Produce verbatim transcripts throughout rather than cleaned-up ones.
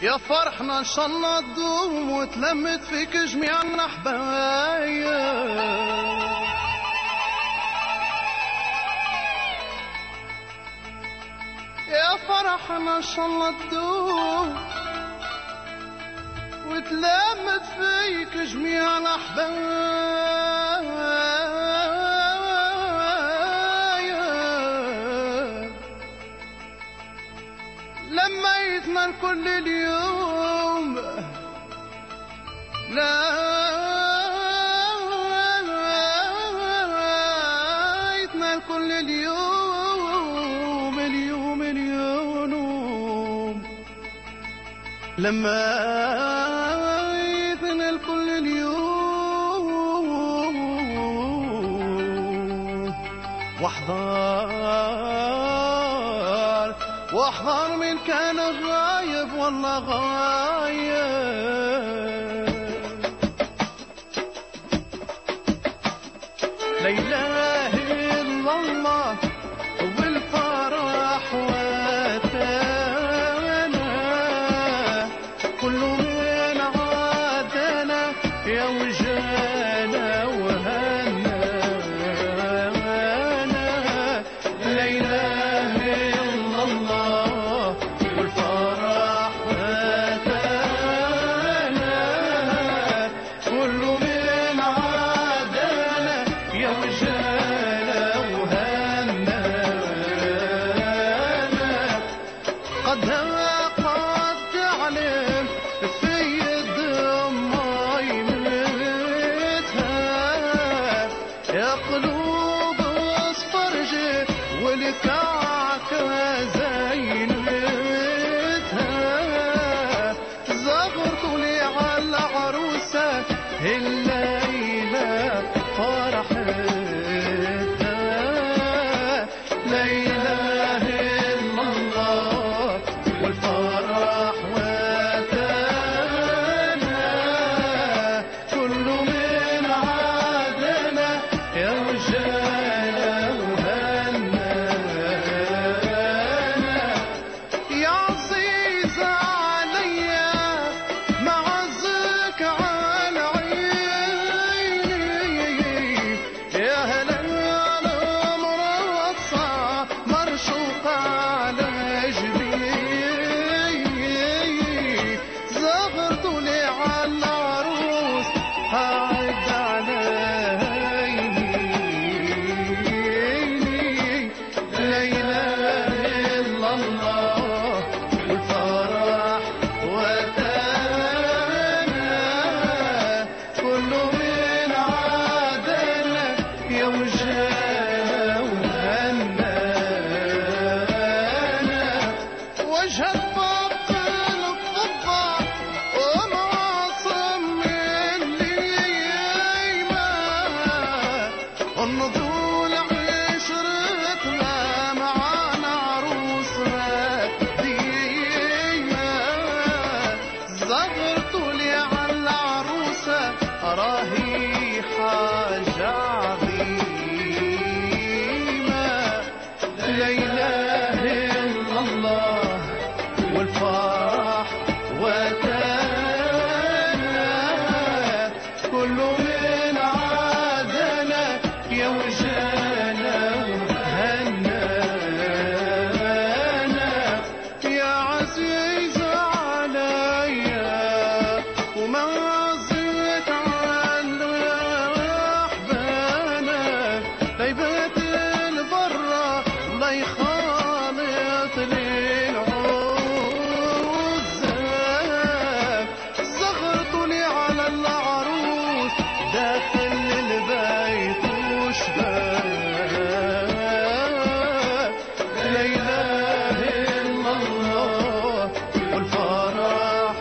يا فرحنا ان شاء الله تدوم وتلمت فيك جميع الحبايب. يا فرحنا ان شاء الله تدوم وتلمت فيك جميع الحبايب. لميتنا الكل اليوم لميتنا الكل اليوم اليوم اليوم لميتنا الكل اليوم واحضر واحضر من كان غايب والله غايب. لا اله الا الله والفرح واتانا كل من عادنا يا وجانا وهنا. لا اله الا الله والفرح واتانا كل من عادنا يا وجانا وهنا. قد قد علم في الدماء ملتها يا قلوب اصفرجي والكعكة زينتها. زغرتوا لي على العروسة الليلة فرحتها. لا إله إلا الله والفرح واتانا كل من عادنا يا وجانا وهنا. يا عزيزة عليا معزك على عيني. يا هلا مرصع مرشوق على جبيني. زغرت لي على العروس هعد عليني. لا إله إلا الله والفرح واتانا كل من عادنا يا وجانا وهنا. وجهك فوق القبة ومعصم الليمة النضول عشرتنا معانا عروسنا ديما. زغرت لي على العروسة راهي حاجة عظيمة. لا إله إلا الله والفرح واتانا كل من عادنا يا وجانا وهنا. يا عزيزة عليا وما زلت على أحبانا. طيبة البرة الله يخالط للعوزة. زغرت لي على العروس داخل البيت وشباب. لا إله إلا الله والفرح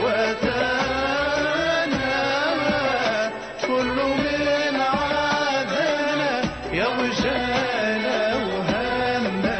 واتانا كل من عادنا يا وجانا وهنا.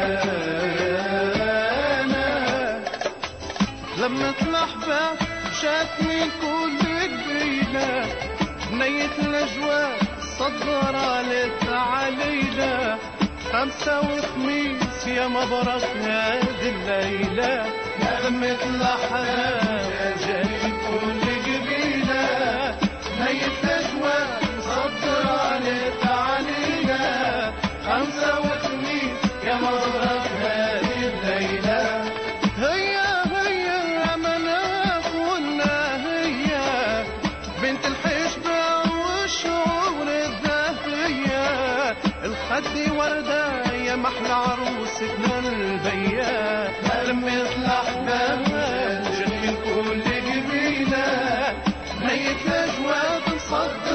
لما الأحباب جات من كل قبيلة بنية الأجواء صدرة للتعاليلة خمسة وخميس يا مبارك هذه الليلة، لمة الأحلام جاي كل قبيلة، نية الأجواء صدر عليك علينا. خمسة وخميس يا مبارك هذه الليلة، هيا هيا مناف ولا هيا بنت الحشبة والشعور الذهبية، الخد وردة يا محلى عروستنا البيا، لمة الأحباب جت من كل قبيلة، نية الأجواء بنصدر